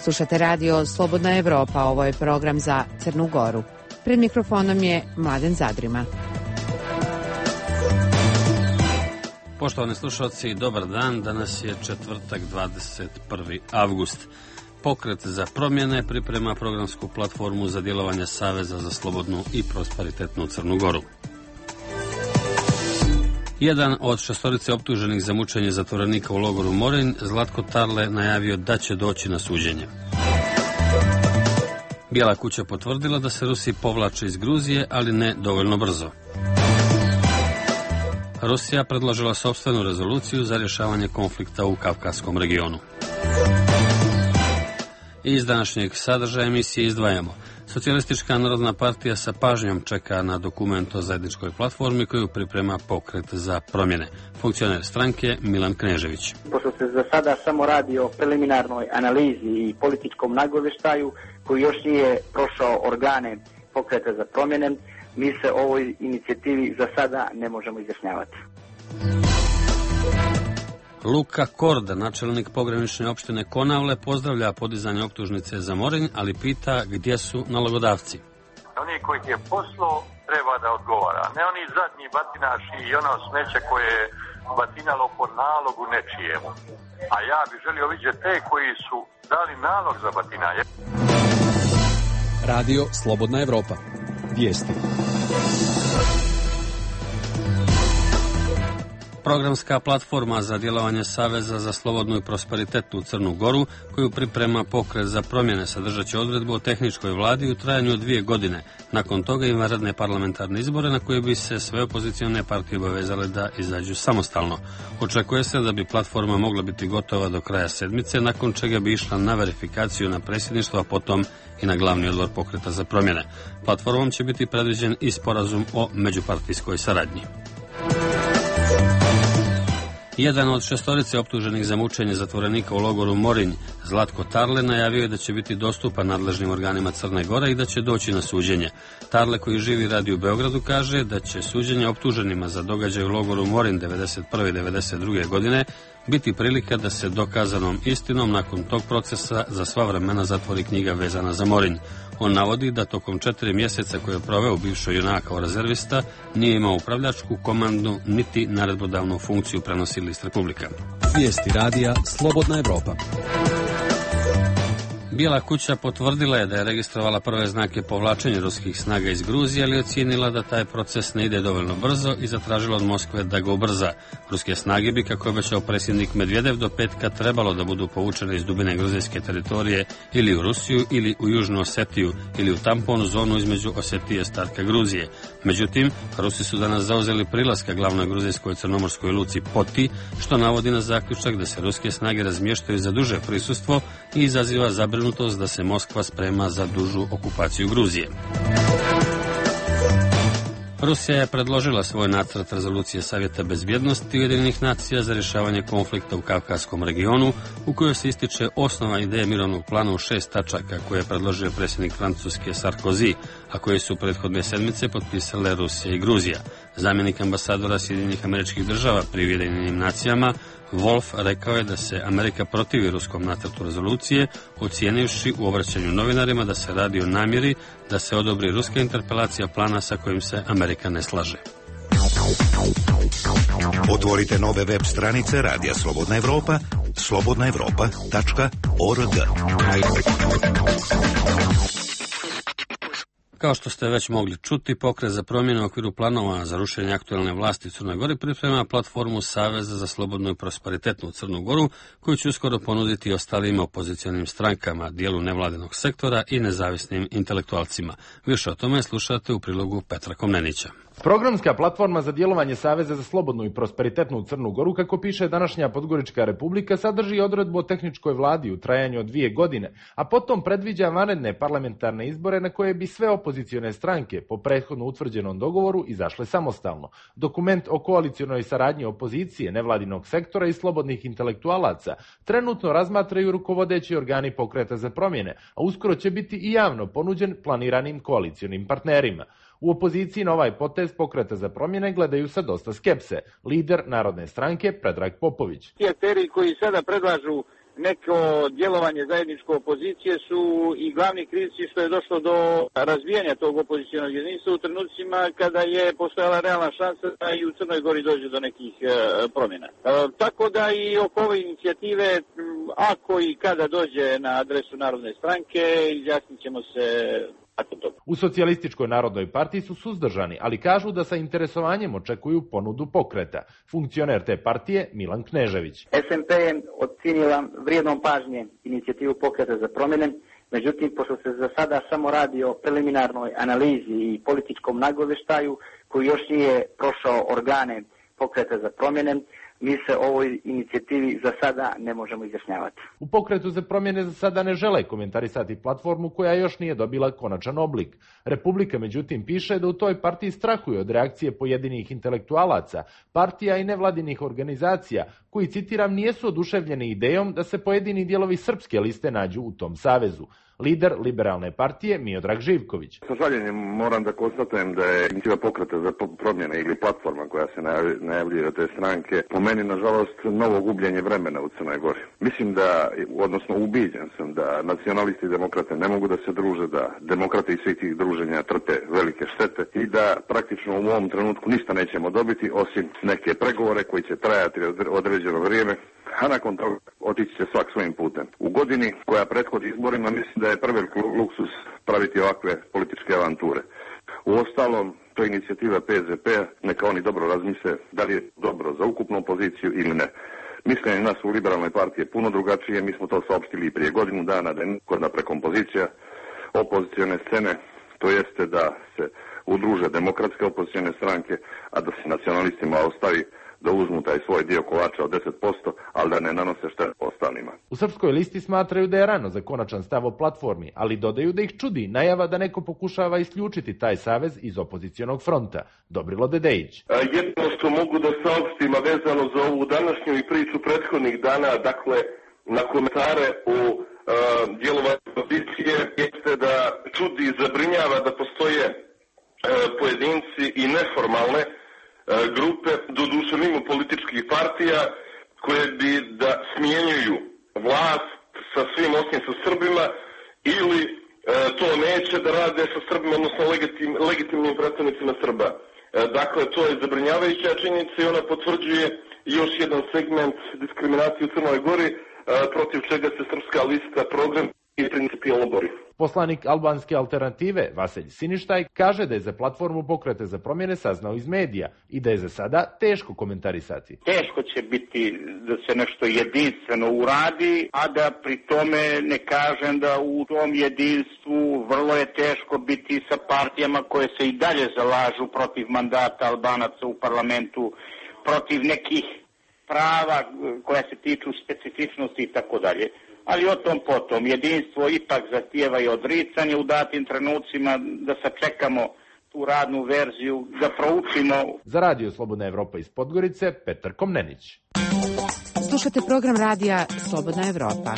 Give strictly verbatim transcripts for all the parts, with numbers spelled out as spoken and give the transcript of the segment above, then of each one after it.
Slušate radio Slobodna Evropa, ovo je program za Crnu Goru. Pred mikrofonom je Mladen Zadrima. Poštovani slušalci, dobar dan. Danas je četvrtak, dvadeset prvi avgust. Pokret za promjene priprema programsku platformu za djelovanje Saveza za slobodnu i prosperitetnu Crnu Goru. Jedan od šestorice optuženih za mučenje zatvorenika u logoru Morinj, Zlatko Tarle, najavio da će doći na suđenje. Bijela kuća potvrdila da se Rusi povlače iz Gruzije, ali ne dovoljno brzo. Rusija predložila sopstvenu rezoluciju za rješavanje konflikta u Kavkazskom regionu. Iz današnjeg sadržaja emisije izdvajamo. Socijalistička narodna partija sa pažnjom čeka na dokument o zajedničkoj platformi koju priprema Pokret za promjene. Funkcioner stranke Milan Knežević. Pošto se za sada samo radi o preliminarnoj analizi i političkom nagoveštaju koji još nije prošao organe Pokreta za promjene, mi se o ovoj inicijativi za sada ne možemo izjašnjavati. Luka Korda, načelnik pogranične opštine Konavle, pozdravlja podizanje optužnice za Morinj, ali pita gdje su nalogodavci. Oni koji je poslao treba da odgovara, ne oni zadnji batinaši i ono smeće koje je batinalo po nalogu nečijemu. A ja bih želio vidjeti te koji su dali nalog za batinanje. Radio Slobodna Evropa. Vijesti. Programska platforma za djelovanje Saveza za slobodnu i prosperitetnu Crnu Goru, koju priprema Pokret za promjene, sadržat će odredbu o tehničkoj vladi u trajanju od dvije godine. Nakon toga ima vanredne parlamentarne izbore na koje bi se sve opozicione partije obavezale da izađu samostalno. Očekuje se da bi platforma mogla biti gotova do kraja sedmice, nakon čega bi išla na verifikaciju na predsjedništvo, a potom i na glavni odbor Pokreta za promjene. Platformom će biti predviđen i sporazum o međupartijskoj saradnji. Jedan od šestorice optuženih za mučenje zatvorenika u logoru Morinj, Zlatko Tarle, najavio je da će biti dostupan nadležnim organima Crne Gore i da će doći na suđenje. Tarle, koji živi i radi u Beogradu, kaže da će suđenje optuženima za događaj u logoru Morinj devedeset prve i devedeset druge godine biti prilika da se dokazanom istinom nakon tog procesa za sva vremena zatvori knjiga vezana za Morinj. On navodi da tokom četiri mjeseca koje je proveo bivšoj junak kao rezervista nije imao upravljačku, komandnu niti naredbodavnu funkciju, prenosi List Republika. Vijesti radija Slobodna Evropa. Bijela kuća potvrdila je da je registrovala prve znake povlačenja ruskih snaga iz Gruzije, ali ocijenila da taj proces ne ide dovoljno brzo i zatražila od Moskve da ga ubrza. Ruske snage bi, kako je obećao predsjednik Medvedev, do petka trebalo da budu povučene iz dubine gruzijske teritorije ili u Rusiju ili u Južnu Osetiju ili u tamponu zonu između Osetije i ostatka Gruzije. Međutim, Rusi su danas zauzeli prilaz ka glavnoj gruzijskoj crnomorskoj luci Poti, što navodi na zaključak da se ruske snage razmještaju za duže prisustvo i izaziva zabrinutost da se Moskva sprema za dužu okupaciju Gruzije. Rusija je predložila svoj nacrt rezolucije Savjeta bezbjednosti Ujedinjenih nacija za rješavanje konflikta u Kavkazskom regionu, u kojoj se ističe osnova ideje mirovnog plana u šest tačaka koje je predložio predsjednik Francuske Sarkozy, a koje su prethodne sedmice potpisale Rusija i Gruzija. Zamjenik ambasadora Sjedinjenih Američkih Država pri Ujedinjenim nacijama Wolf rekao je da se Amerika protivi ruskom nacrtu rezolucije, ocijenivši u obraćanju novinarima da se radi o namjeri da se odobri ruska interpelacija plana sa kojim se Amerika ne slaže. Otvorite nove web stranice Radija Slobodna Evropa, slobodna evropa tačka org. Kao što ste već mogli čuti, Pokret za promjenu u okviru planova za rušenje aktualne vlasti u Crnoj Gori priprema platformu Saveza za slobodnu i prosperitetnu Crnu Goru, koju će uskoro ponuditi ostalim opozicionim strankama, dijelu nevladinog sektora i nezavisnim intelektualcima. Više o tome slušate u prilogu Petra Komnenića. Programska platforma za djelovanje Saveza za slobodnu i prosperitetnu Crnu Goru, kako piše današnja Podgorička Republika, sadrži odredbu o tehničkoj vladi u trajanju od dvije godine, a potom predviđa vanredne parlamentarne izbore na koje bi sve opozicione stranke po prethodno utvrđenom dogovoru izašle samostalno. Dokument o koalicionoj saradnji opozicije, nevladinog sektora i slobodnih intelektualaca trenutno razmatraju rukovodeći organi Pokreta za promjene, a uskoro će biti i javno ponuđen planiranim koalicionim partnerima. U opoziciji na ovaj potez Pokreta za promjene gledaju sa dosta skepse. Lider Narodne stranke Predrag Popović. Ti akteri koji sada predlažu neko djelovanje zajedničko opozicije su i glavni krivci što je došlo do razvijanja tog opozicionog jedinstva u trenucima kada je postojala realna šansa da i u Crnoj Gori dođe do nekih e, promjena. E, tako da i oko ove inicijative, ako i kada dođe na adresu Narodne stranke, izjasnit ćemo se. U Socijalističkoj narodnoj partiji su suzdržani, ali kažu da sa interesovanjem očekuju ponudu pokreta. Funkcioner te partije Milan Knežević. S M P je ocenila vrijednom pažnje inicijativu pokreta za promjene, međutim, pošto se za sada samo radi o preliminarnoj analizi i političkom nagoveštaju koji još nije prošao organe pokreta za promjene, mi se ovoj inicijativi za sada ne možemo izjašnjavati. U pokretu za promjene za sada ne žele komentarisati platformu koja još nije dobila konačan oblik. Republika međutim piše da u toj partiji strahuju od reakcije pojedinih intelektualaca, partija i nevladinih organizacija, koji, citiram, nijesu oduševljeni idejom da se pojedini dijelovi srpske liste nađu u tom savezu. Lider liberalne partije Miodrag Živković. Sa žaljenjem moram da konstatujem da je inicijativa pokreta za promjene ili platforma koja se najavljuje od te stranke po meni, nažalost, novo gubljenje vremena u Crnoj Gori. Mislim da, odnosno ubiđen sam da nacionalisti i demokrate ne mogu da se druže, da demokrate iz svih tih druženja trpe velike štete i da praktično u ovom trenutku ništa nećemo dobiti osim neke pregovore koji će trajati određeno vrijeme, a nakon toga otići će svak svojim putem. U godini koja prethodi izborima mislim da je prvi luksus praviti ovakve političke avanture. U ostalom, to je inicijativa P Z P-a, neka oni dobro razmisle da li je dobro za ukupnu opoziciju ili ne. Mišljenje nas u liberalnoj partiji je puno drugačije, mi smo to saopštili i prije godinu dana, da je neophodna prekompozicija opozicione scene, to jeste da se udruže demokratske opozicione stranke, a da se nacionalistima ostavi da uzmu taj svoj dio kolača od deset posto, ali da ne nanose štetu ostalima. U Srpskoj listi smatraju da je rano za konačan stav o platformi, ali dodaju da ih čudi najava da neko pokušava isključiti taj savez iz opozicionog fronta. Dobrilo Dedejić. Jedno što mogu da saopštim vezano za ovu današnju i priču prethodnih dana, dakle, na komentare o uh, djelovanju opozicije, jeste da čudi i zabrinjava da postoje uh, pojedinci i neformalne grupe, doduše mimo političkih partija, koje bi da smjenjuju vlast sa svim osim sa Srbima ili e, to neće da rade sa Srbima, odnosno legitim, legitimnim predstavnicima Srba. E, dakle, to je zabrinjavajuća činjenica i ona potvrđuje još jedan segment diskriminacije u Crnoj Gori, e, protiv čega se Srpska lista program i principijalno bori. Poslanik albanske alternative Vaselj Siništaj kaže da je za platformu pokreta za promjene saznao iz medija i da je za sada teško komentarisati. Teško će biti da se nešto jedinstveno uradi, a da pri tome ne kažem da u tom jedinstvu vrlo je teško biti sa partijama koje se i dalje zalažu protiv mandata Albanaca u parlamentu, protiv nekih prava koja se tiču specifičnosti i tako dalje. Ali o tom potom, jedinstvo ipak zahtijeva i odricanje u datim trenucima, da sačekamo tu radnu verziju, da proučimo. Za Radio Slobodna Evropa iz Podgorice, Petar Komnenić. Slušate program radija Slobodna Evropa.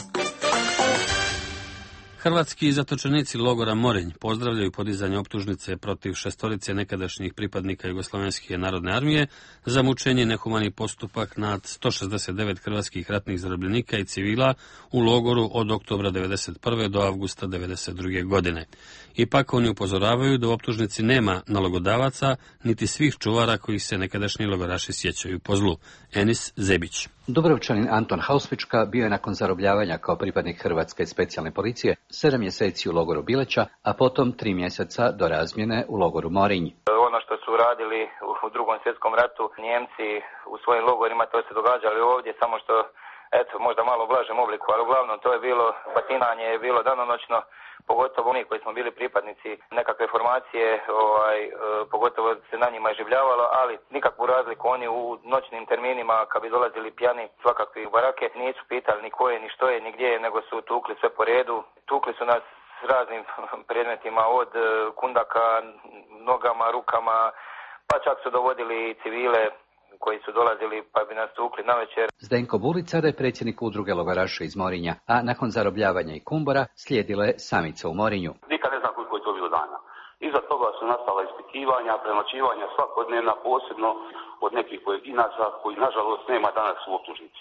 Hrvatski zatočenici logora Morinj pozdravljaju podizanje optužnice protiv šestorice nekadašnjih pripadnika Jugoslovenske narodne armije za mučenje i nehumani postupak nad sto šezdeset devet hrvatskih ratnih zarobljenika i civila u logoru od oktobra devedeset prve do avgusta devedeset druge godine. Ipak oni upozoravaju da u optužnici nema nalogodavaca niti svih čuvara kojih se nekadašnji logoraši sjećaju po zlu. Enis Zebić. Dubrovčanin Anton Hausvička bio je nakon zarobljavanja kao pripadnik Hrvatske specijalne policije sedam mjeseci u logoru Bileća, a potom tri mjeseca do razmjene u logoru Morinj. Ono što su radili u drugom svjetskom ratu Njemci u svojim logorima, to se događali ovdje, samo što, eto, možda malo u blažem obliku, ali uglavnom to je bilo, batinanje je bilo danonoćno, pogotovo oni koji smo bili pripadnici nekakve formacije, ovaj, e, pogotovo se na njima življavalo, ali nikakvu razliku oni u noćnim terminima kad bi dolazili pjani svakakvi u barake, nisu pitali ni ko je, ni što je, ni gdje je, nego su tukli sve po redu. Tukli su nas s raznim predmetima od kundaka, nogama, rukama, pa čak su dovodili civile koji su dolazili pa bi nas tukli na večer. Zdenko Bulica je predsjednik udruge logoraša iz Morinja, a nakon zarobljavanja i Kumbora slijedila je samica u Morinju. Nikad ne znam koliko je to bilo dana. Iza toga su nastala ispitivanja, prenoćivanja svakodnevna, posebno od nekih pojedinaca koji nažalost nema danas u optužnici.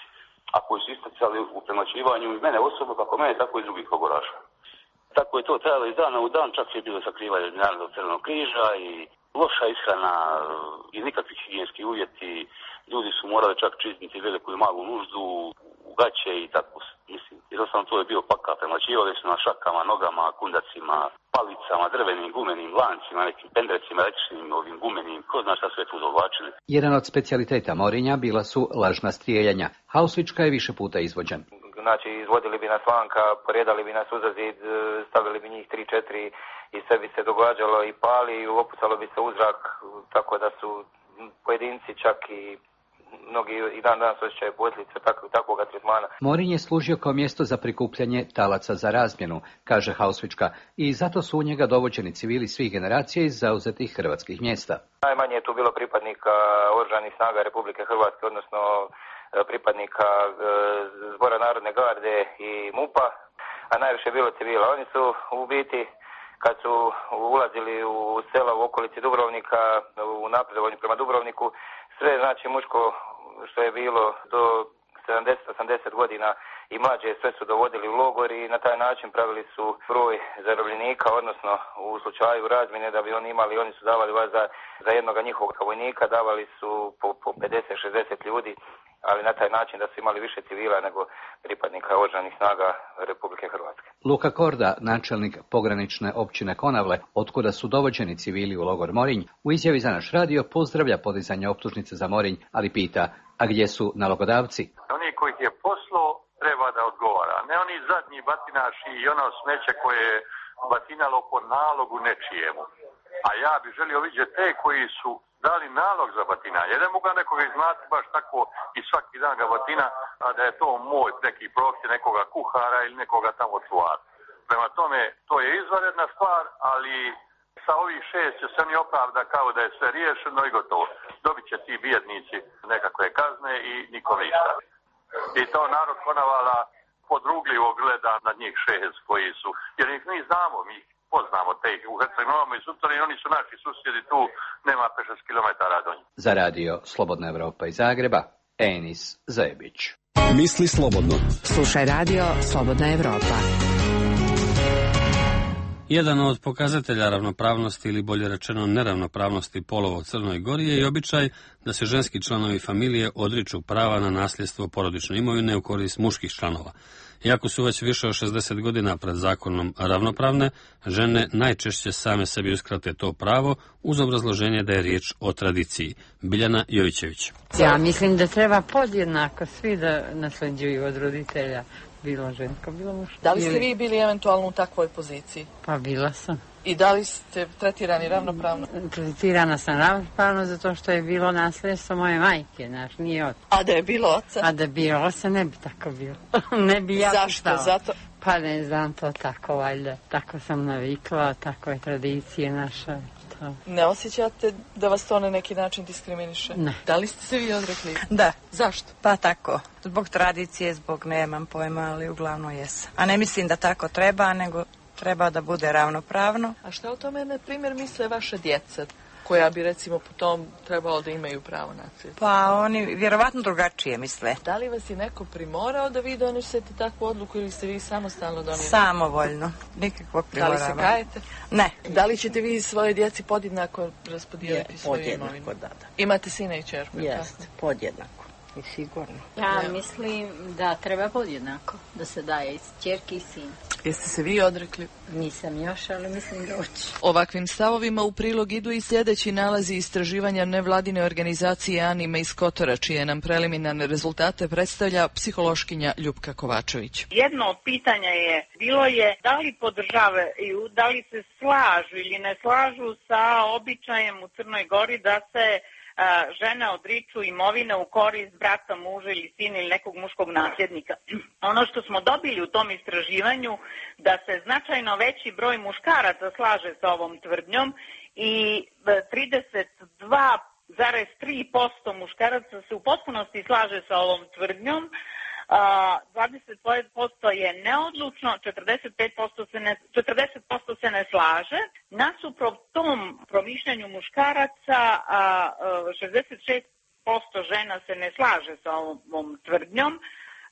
a koji su isticali u premlaćivanju i mene osobno, kako mene, tako i drugih logoraša. Tako je to trajalo iz dana u dan, čak je bilo sakrivanje Međunarodnog crvenog križa i loša ishrana i nikakvi higijenski uvjeti. Ljudi su morali čak čistiti veliku i malu nuždu, u gaće i tako, mislim. Jednostavno to je bio pakao, premlaćivali su na šakama, nogama, kundacima, palicama, drvenim, gumenim, lancima, nekim pendrecima, električnim, ovim gumenim, ko zna šta sve tu dovlačili. Jedan od specijaliteta Morinja bila su lažna strijeljanja. Hausvička je više puta izvođen. Znači, izvodili bi nas vanka, poredali bi nas uza zid, stavili bi njih tri četiri i sve bi se događalo i pali i opucalo bi se u zrak, tako da su pojedinci čak i mnogi i dan danas osjećaju posljedice takvog tretmana. Morinj je služio kao mjesto za prikupljanje talaca za razmjenu, kaže Hausvička, i zato su u njega dovođeni civili svih generacija iz zauzetih hrvatskih mjesta. Najmanje je tu bilo pripadnika Oružanih snaga Republike Hrvatske, odnosno pripadnika Zbora Narodne garde i MUP-a, a najviše je bilo civila. Oni su u biti, kad su ulazili u sela u okolici Dubrovnika, u napredovanju prema Dubrovniku, sve znači muško što je bilo do sedamdeset osamdeset godina i mlađe sve su dovodili u logor i na taj način pravili su broj zarobljenika, odnosno u slučaju razmjene da bi oni imali, oni su davali vas za, za jednoga njihovog vojnika, davali su po, po pedeset šezdeset ljudi, ali na taj način da su imali više civila nego pripadnika Oružanih snaga Republike Hrvatske. Luka Korda, načelnik pogranične općine Konavle, otkuda su dovođeni civili u logor Morinj, u izjavi za naš radio pozdravlja podizanje optužnice za Morinj, ali pita, a gdje su nalogodavci? Oni koji je poslo treba da odgovara, ne oni zadnji batinaši i ono smeće koje je batinalo po nalogu nečijemu. A ja bih želio vidjeti te koji su dali nalog za batinanje. Ne mogu nekoga iznati baš tako i svaki dan ga batina, a da je to moj neki prohtje nekoga kuhara ili nekoga tamo čuvara. Prema tome, to je izvanredna stvar, ali sa ovih šest će se oni opravda kao da je sve riješeno i gotovo. Dobit će ti bijednici nekakve kazne i nikom ništa. I to narod Konavala podrugljivo gleda na njih šest koji su, jer ih mi znamo, mi poznamo te u Herceg-Novom i Sutori, oni su naši susjedi tu, nema šest kilometara do njih. Za radio Slobodna Evropa iz Zagreba, Enis Zebić. Misli slobodno. Slušaj radio Slobodna Evropa. Jedan od pokazatelja ravnopravnosti ili bolje rečeno neravnopravnosti polova u Crnoj Gori je i običaj da se ženski članovi familije odriču prava na nasljedstvo porodične imovine u korist muških članova. Iako su već više od šezdeset godina pred zakonom ravnopravne, žene najčešće same sebi uskrate to pravo uz obrazloženje da je riječ o tradiciji. Biljana Jovićević. Ja mislim da treba podjednako svi da nasljeđuju od roditelja. Bilo žensko, bilo muško. Da li ste vi bili eventualno u takvoj poziciji? Pa bila sam. I da li ste tretirani ravnopravno? Tretirana sam ravnopravno zato što je bilo nasljedstvo moje majke, znaš, nije oca. A da je bilo oca? A da je bilo oca ne bi tako bilo. Ne bi ja Zašto? Pustala. Zato? Pa ne znam, to tako valjda. Tako sam navikla, tako je tradicija naša. To. Ne osjećate da vas to na neki način diskriminiše? Ne. Da li ste se vi odrekli? Da. Zašto? Pa tako. Zbog tradicije, zbog nemam pojma, ali uglavnom jesam. A ne mislim da tako treba, nego treba da bude ravnopravno. A šta o tome, na primjer, misle vaše djeca, koja bi recimo po tom trebalo da imaju pravo nasljedstvo? Pa oni vjerovatno drugačije misle. Da li vas je neko primorao da vi donesete takvu odluku ili ste vi samostalno donijeli? Samovoljno, nikakvog primoravanja. Da li se kajete? Ne. Da li ćete vi svoje djeci podjednako raspodijeliti svoju imovinu? Da, da. Imate sina i čerku? Jeste, podjednako. I sigurno. Ja mislim da treba podjednako, da se daje i ćerki i sin. Jeste se vi odrekli? Nisam još, ali mislim da hoću. Ovakvim stavovima u prilog idu i sljedeći nalazi istraživanja nevladine organizacije Anime iz Kotora, čije nam preliminarne rezultate predstavlja psihološkinja Ljupka Kovačević. Jedno od pitanja je, bilo je da li podržavaju, da li se slažu ili ne slažu sa običajem u Crnoj Gori da se žene odriču imovine u korist brata, muža ili sina ili nekog muškog nasljednika. Ono što smo dobili u tom istraživanju da se značajno veći broj muškaraca slaže sa ovom tvrdnjom i trideset dva zarez tri posto muškaraca se u potpunosti slaže sa ovom tvrdnjom, dvadeset posto je neodlučno, četrdeset pet posto se ne, četrdeset posto se ne slaže. Nasuprot tom promišljanju muškaraca, šezdeset šest posto žena se ne slaže sa ovom tvrdnjom,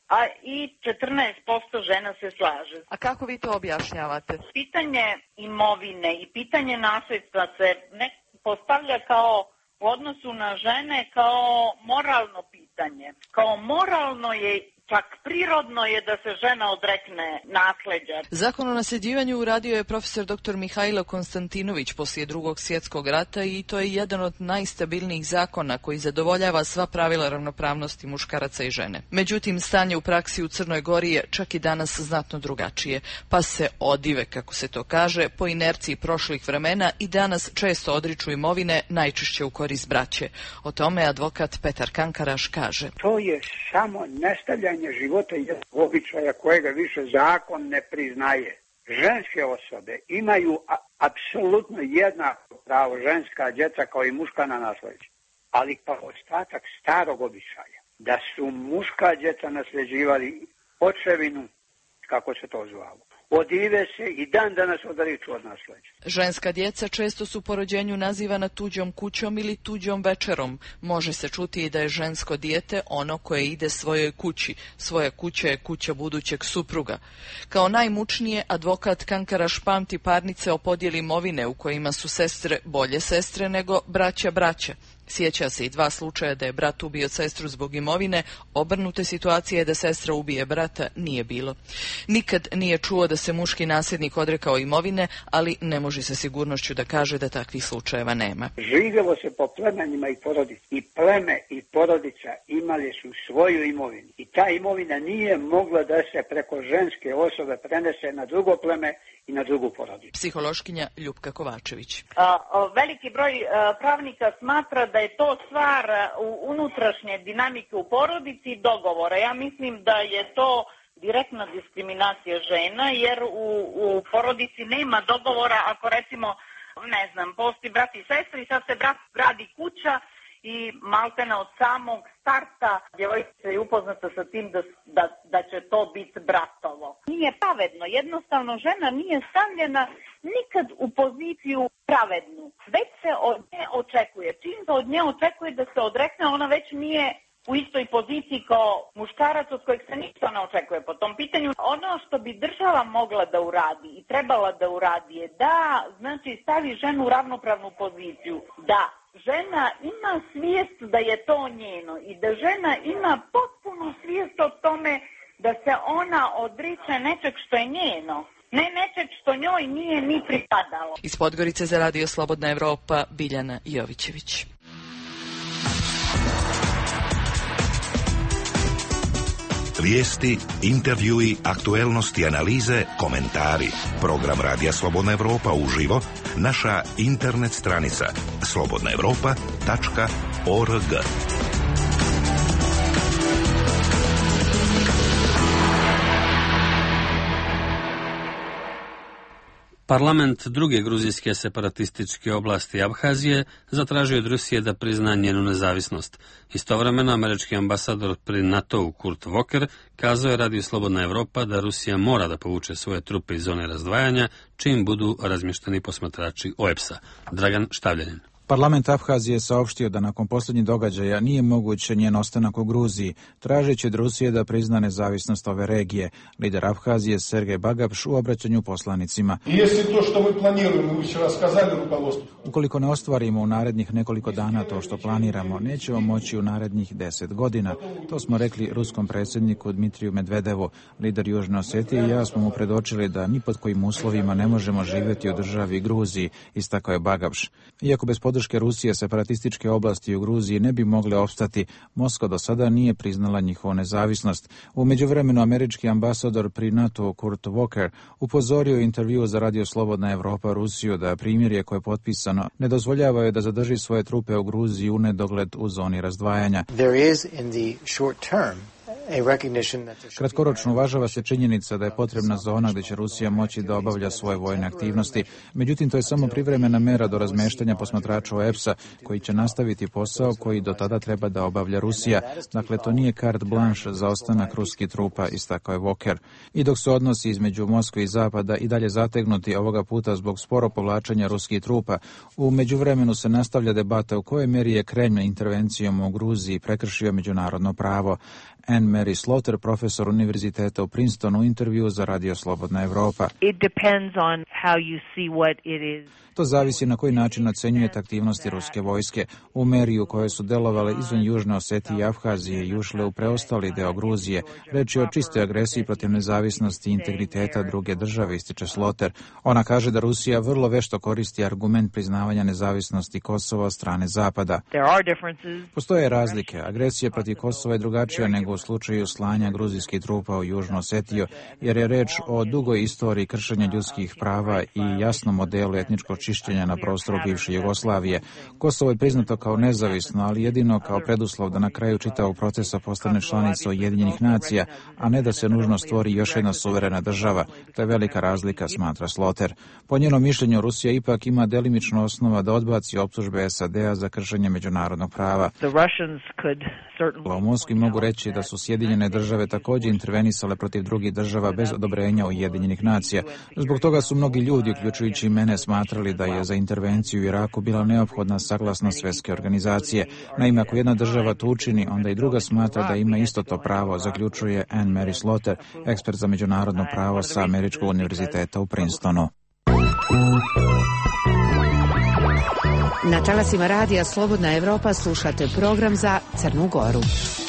a i četrnaest posto žena se slaže. A kako vi to objašnjavate? Pitanje imovine i pitanje nasljedstva se ne postavlja kao u odnosu na žene kao moralno pitanje. Kao moralno je, čak prirodno je da se žena odrekne nasleđa. Zakon o nasljeđivanju uradio je profesor doktor Mihajlo Konstantinović poslije drugog svjetskog rata i to je jedan od najstabilnijih zakona koji zadovoljava sva pravila ravnopravnosti muškaraca i žene. Međutim, stanje u praksi u Crnoj Gori je čak i danas znatno drugačije, pa se odive, kako se to kaže, po inerciji prošlih vremena i danas često odriču imovine, najčešće u korist braće. O tome advokat Petar Kankaraš kaže. To je samo nestavljanje života i običaja kojega više zakon ne priznaje. Ženske osobe imaju a, apsolutno jednako pravo, ženska djeca kao i muška na nasleđe, ali pa ostatak starog običaja, da su muška djeca nasljeđivali očevinu, kako se to zvalo. Odive se i dan danas odriču od nasleđa. Ženska djeca često su po rođenju nazivana tuđom kućom ili tuđom večerom. Može se čuti i da je žensko dijete ono koje ide svojoj kući. Svoja kuća je kuća budućeg supruga. Kao najmučnije, advokat Kankaraš pamti parnice o podjeli imovine u kojima su sestre bolje sestre nego braća braća. Sjeća se i dva slučaja da je brat ubio sestru zbog imovine, obrnute situacije da sestra ubije brata nije bilo. Nikad nije čuo da se muški nasljednik odrekao imovine, ali ne može se sigurnošću da kaže da takvih slučajeva nema. Živjelo se po plemenima i porodici. I pleme i porodica imali su svoju imovinu. I ta imovina nije mogla da se preko ženske osobe prenese na drugo pleme i na drugu porodicu. Psihološkinja Ljupka Kovačević. A, veliki broj a, pravnika smatra da je to stvar u unutrašnje dinamike u porodici i dogovora. Ja mislim da je to direktna diskriminacija žena, jer u, u porodici nema dogovora ako recimo, ne znam, postoji brat i sestra i sad se brat gradi kuća i maltene od samog starta djevojčica je upoznata sa tim da, da, da će to biti bratovo. Nije pravedno, jednostavno žena nije stavljena nikad u poziciju pravednu, već se od nje očekuje. Čim se od nje očekuje da se odrekne, ona već nije u istoj poziciji kao muškarac od kojeg se ništa ne očekuje po tom pitanju. Ono što bi država mogla da uradi i trebala da uradi je da, znači, stavi ženu u ravnopravnu poziciju, da žena ima svijest da je to njeno i da žena ima potpunu svijest o tome da se ona odriče nečeg što je njeno, ne nečeg što njoj nije ni pripadalo. Iz Podgorice za Radio Slobodna Evropa, Biljana Jovićević. Vijesti, intervjui, aktuelnosti, analize, komentari. Program Radija Slobodna Evropa uživo, naša internet stranica slobodna evropa tačka org. Parlament druge gruzijske separatističke oblasti Abhazije zatražio od Rusije da prizna njenu nezavisnost. Istovremeno, američki ambasador pri NATO-u Kurt Walker kazao je Radio Slobodna Evropa da Rusija mora da povuče svoje trupe iz zone razdvajanja, čim budu razmješteni posmatrači O E B S-a. Dragan Štavljanin. Parlament Abhazije saopštio da nakon posljednjih događaja nije moguće njen ostanak u Gruziji, tražeći od Rusije da prizna nezavisnost ove regije. Lider Abhazije Sergej Bagapš u obraćanju poslanicima. Ukoliko ne ostvarimo u narednih nekoliko dana to što planiramo, nećemo moći u narednih deset godina. To smo rekli ruskom predsjedniku Dmitriju Medvedevu. Lider Južne Osetije i ja smo mu predočili da ni pod kojim uslovima ne možemo živjeti u državi Gruziji, istakao je Bagapš. Iako bez podrške Rusije separatističke oblasti u Gruziji ne bi mogle opstati, Moskva do sada nije priznala njihovu nezavisnost. U međuvremenu američki ambasador pri NATO Kurt Walker upozorio intervju za Radio Slobodna Evropa Rusiju da primjerje koje je potpisano ne dozvoljava joj da zadrži svoje trupe u Gruziji u nedogled u zoni razdvajanja. There is in the short term Kratkoročno uvažava se činjenica da je potrebna zona gdje će Rusija moći da obavlja svoje vojne aktivnosti. Međutim, to je samo privremena mera do razmeštanja posmatrača O E B S-a koji će nastaviti posao koji do tada treba da obavlja Rusija. Dakle, to nije carte blanche za ostanak ruskih trupa, istakao je Walker. I dok su odnosi između Moskve i Zapada i dalje zategnuti ovoga puta zbog sporo povlačenja ruskih trupa, u međuvremenu se nastavlja debata u kojoj mjeri je Kremlj intervencijom u Gruziji prekršio međunarodno pravo. Anne Mary Slaughter, profesor univerziteta u Princetonu, u intervju za Radio Slobodna Evropa. It depends on how you see what it is. To zavisi na koji način ocenjujete aktivnosti ruske vojske. U Meriju koje su delovale izvan Južne Osetije i Abhazije i ušle u preostali deo Gruzije, reč je o čistoj agresiji protiv nezavisnosti i integriteta druge države, ističe Slaughter. Ona kaže da Rusija vrlo vešto koristi argument priznavanja nezavisnosti Kosova od strane Zapada. Postoje razlike. Agresija protiv Kosova je drugačija nego u slučaju slanja gruzijskih trupa u Južnu Osetiju, jer je reč o dugoj istoriji kršenja ljudskih prava i jasnom modelu etničkog čišćenja na prostoru bivše Jugoslavije. Kosovo je priznato kao nezavisno, ali jedino kao preduslov da na kraju čitavog procesa postane članica Ujedinjenih nacija, a ne da se nužno stvori još jedna suverena država. To je velika razlika, smatra Slaughter. Po njenom mišljenju, Rusija ipak ima delimično osnova da odbaci optužbe S A D-a za kršenje međunarodnog prava. U Moskvi mogu reći da su Sjedinjene države također intervenisale protiv drugih država bez odobrenja Ujedinjenih nacija. Zbog toga su mnogi ljudi, uključujući i mene, smatrali da je za intervenciju u Iraku bila neophodna saglasnost svjetske organizacije. Naime, ako jedna država to učini, onda i druga smatra da ima isto to pravo, zaključuje Anne Mary Slaughter, ekspert za međunarodno pravo sa Američkog univerziteta u Princetonu. Na talasima radija Slobodna Evropa slušate program za Crnu Goru.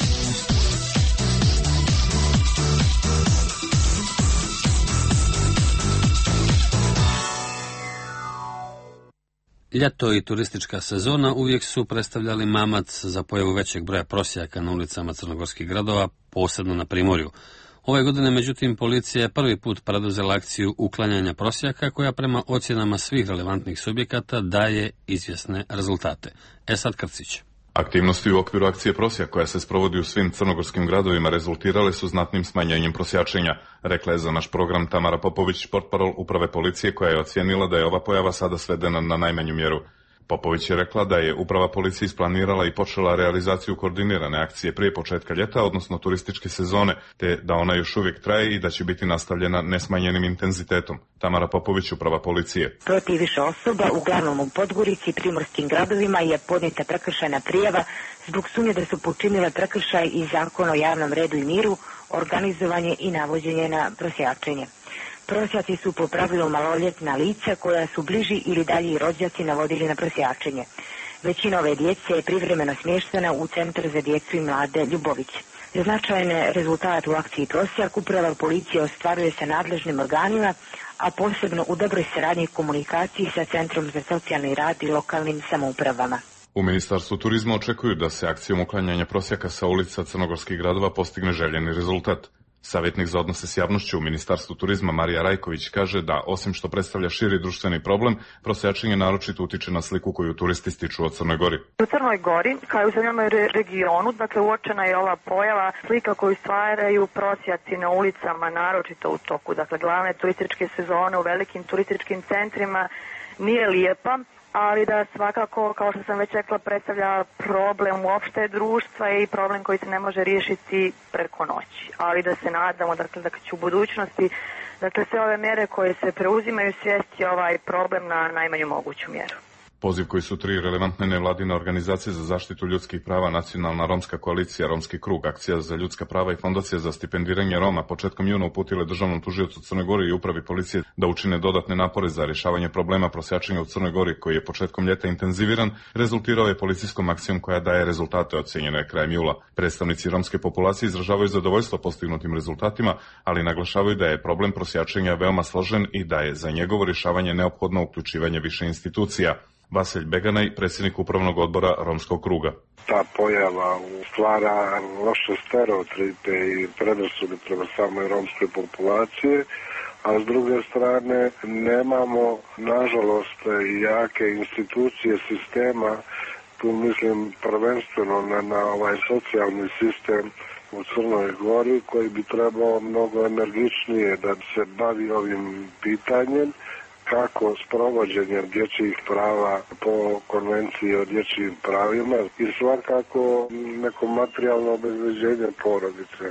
Ljeto i turistička sezona uvijek su predstavljali mamac za pojavu većeg broja prosjaka na ulicama crnogorskih gradova, posebno na Primorju. Ove godine, međutim, policija je prvi put preduzela akciju uklanjanja prosjaka koja prema ocjenama svih relevantnih subjekata daje izvjesne rezultate. Esad Krcić. Aktivnosti u okviru akcije Prosjak koja se sprovodi u svim crnogorskim gradovima rezultirale su znatnim smanjenjem prosjačenja, rekla je za naš program Tamara Popović, portparol uprave policije, koja je ocijenila da je ova pojava sada svedena na najmanju mjeru. Popović je rekla da je uprava policije isplanirala i počela realizaciju koordinirane akcije prije početka ljeta, odnosno turističke sezone, te da ona još uvijek traje i da će biti nastavljena nesmanjenim intenzitetom. Tamara Popović, uprava policije. Protiv više osoba, uglavnom u Podgorici i primorskim gradovima, je podnijeta prekršajna prijava zbog sumnje da su počinile prekršaj i Zakon o javnom redu i miru, organizovanje i navođenje na prosjačenje. Prosjaci su po pravilu maloljetna lica koja su bliži ili dalji rođaci navodili na prosjačenje. Većina ove djece je privremeno smještena u Centar za djecu i mlade Ljubović. Značajne rezultate u akciji Prosjak uprava policije ostvaruje sa nadležnim organima, a posebno u dobroj saradnji i komunikaciji sa Centrom za socijalni rad i lokalnim samoupravama. U Ministarstvu turizma očekuju da se akcijom uklanjanja prosjaka sa ulica crnogorskih gradova postigne željeni rezultat. Savjetnik za odnose s javnošću u Ministarstvu turizma Marija Rajković kaže da, osim što predstavlja širi društveni problem, prosjačenje naročito utiče na sliku koju turisti stiču o Crnoj Gori. U Crnoj Gori, kao i u zemljama regionu, dakle uočena je ova pojava, slika koju stvaraju prosjaci na ulicama, naročito u toku, dakle glavne turističke sezone u velikim turističkim centrima, nije lijepa, ali da svakako, kao što sam već rekla, predstavlja problem uopšte društva i problem koji se ne može riješiti preko noći. Ali da se nadamo, dakle, da će u budućnosti, dakle, sve ove mjere koje se preuzimaju svesti ovaj problem na najmanju moguću mjeru. Poziv koji su tri relevantne nevladine organizacije za zaštitu ljudskih prava, Nacionalna romska koalicija, Romski krug, Akcija za ljudska prava i Fondacija za stipendiranje Roma početkom juna uputile državnom tužiocu Crnoj Gori i upravi policije da učine dodatne napore za rješavanje problema prosjačenja u Crnoj Gori, koji je početkom ljeta intenziviran, rezultirao je policijskom akcijom koja daje rezultate, ocjenjeno je krajem jula. Predstavnici romske populacije izražavaju zadovoljstvo postignutim rezultatima, ali naglašavaju da je problem prosjačenja veoma složen i da je za njegovo rješavanje neophodno uključivanje više institucija. Vasilj Beganaj, predsjednik upravnog odbora Romskog kruga. Ta pojava stvara loše stereotipe i predrasude prema samoj romskoj populacije, a s druge strane nemamo, nažalost, jake institucije sistema, tu mislim prvenstveno na, na ovaj socijalni sistem u Crnoj Gori, koji bi trebao mnogo energičnije da se bavi ovim pitanjem, kako sprovođenjem dječjih prava po konvenciji o dječjim pravima i svakako neko materijalno obezbeđenje porodice.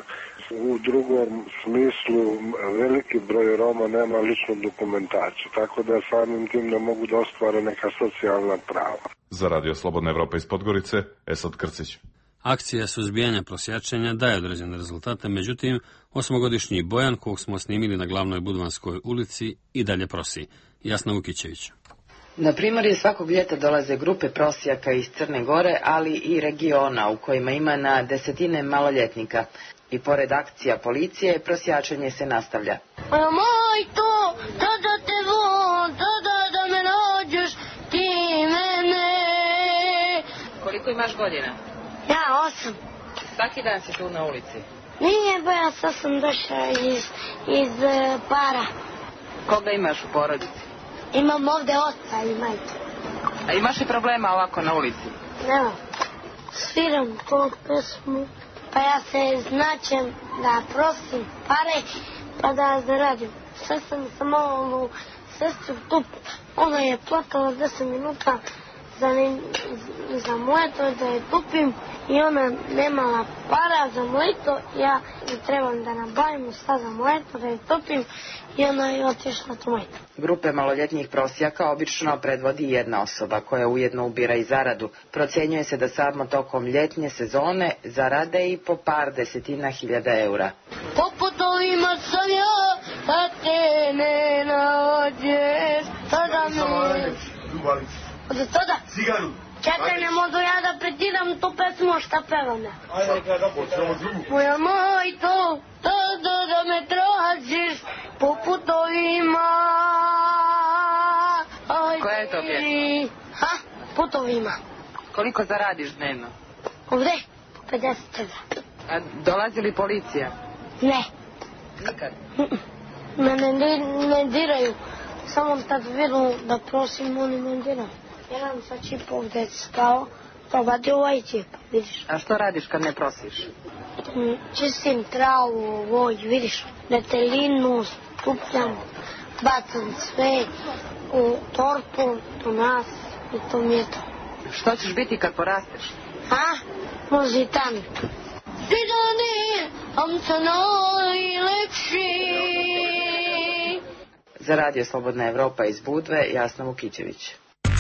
U drugom smislu veliki broj Roma nema ličnu dokumentaciju, tako da samim tim ne mogu da ostvare neka socijalna prava. Za Radio Slobodna Evropa iz Podgorice, Esad Krcić. Akcija suzbijanja prosjačenja daje određene rezultate, međutim, osmogodišnji Bojan, kog smo snimili na glavnoj Budvanskoj ulici, i dalje prosi. Jasna Vukićević. Na Primorje svakog ljeta dolaze grupe prosjaka iz Crne Gore, ali i regiona u kojima ima na desetine maloljetnika. I pored akcija policije, prosjačenje se nastavlja. Moj to, da da te von, da da da me nađeš, ti mene. Koliko imaš godina? Ja, osam. Svaki dan si tu na ulici? Nije, bo ja sad sam došla iz, iz uh, para. Koga imaš u porodici? Imam ovde oca i majke. A imaš li problema ovako na ulici? Nema. Sviram to pesmu, pa ja se značem da prosim pare, pa da zaradim. Sve sam samo ovu sestru tu, ona je plakala deset minuta za, ne, za mleto da je tupim i ona nemala para za mleto, ja trebam da nabavim šta za mleto da je tupim i ona je otišla to mleto. Grupe maloljetnih prosjaka obično predvodi jedna osoba koja ujedno ubira i zaradu. Procenjuje se da samo tokom ljetnje sezone zarade i po par desetina hiljada eura. Po putovima sam ja, da te ne nađeš, tada me... Od tada? Cigaru. Čekaj, ne mogu ja da pretiram tu pesmu šta pevam ja. Ajde, kada počnemo drugu. Moja moj to, tada da me tražiš po putovima. Ajde. Koja je to pjesma? Ha? Putovima. Koliko zaradiš dnevno? Ovde? Po pedeset evra. A dolazi li policija? Ne. Nikad? Mene ne, ne diraju. Samo kad vidu da prosim, oni me diraju. Jedan sa čip ovde stao, pa vadi ovaj čip, vidiš. A što radiš kad ne prosiš? Čistim travu, ovoj, vidiš, detelinu, skupljam, bacam sve u tortu, do nas i to mi je to. Što ćeš biti kad porasteš? A? Muzitant. Sidani, am se najlepši. Za Radio Slobodna Evropa iz Budve, Jasna Vukićević.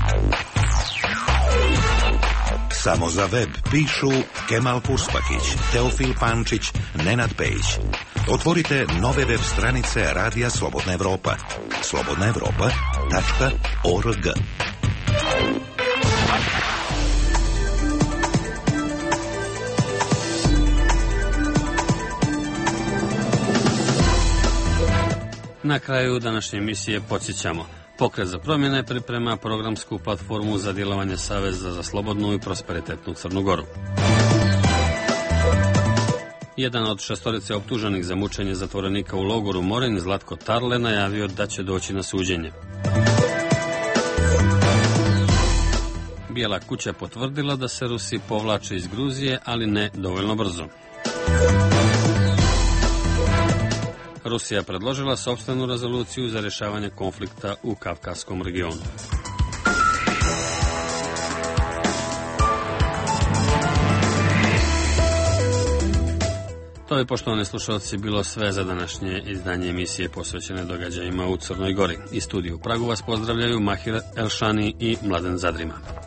Samo za web pišu Kemal Puspakić, Teofil Pančić, Nenad Pejić. Otvorite nove web stranice Radija Slobodna Evropa. slobodna evropa tačka org. Na kraju današnje emisije podsjećamo. Pokret za promjene priprema programsku platformu za djelovanje Saveza za slobodnu i prosperitetnu Crnu Goru. Jedan od šestorice optuženih za mučenje zatvorenika u logoru Morinj, Zlatko Tarle, najavio da će doći na suđenje. Bijela kuća potvrdila da se Rusi povlače iz Gruzije, ali ne dovoljno brzo. Rusija predložila sopstvenu rezoluciju za rješavanje konflikta u Kavkazskom regionu. To je, poštovani slušalci, bilo sve za današnje izdanje emisije posvećene događajima u Crnoj Gori. Iz studiju u Pragu vas pozdravljaju Mahir Elšani i Mladen Zadrima.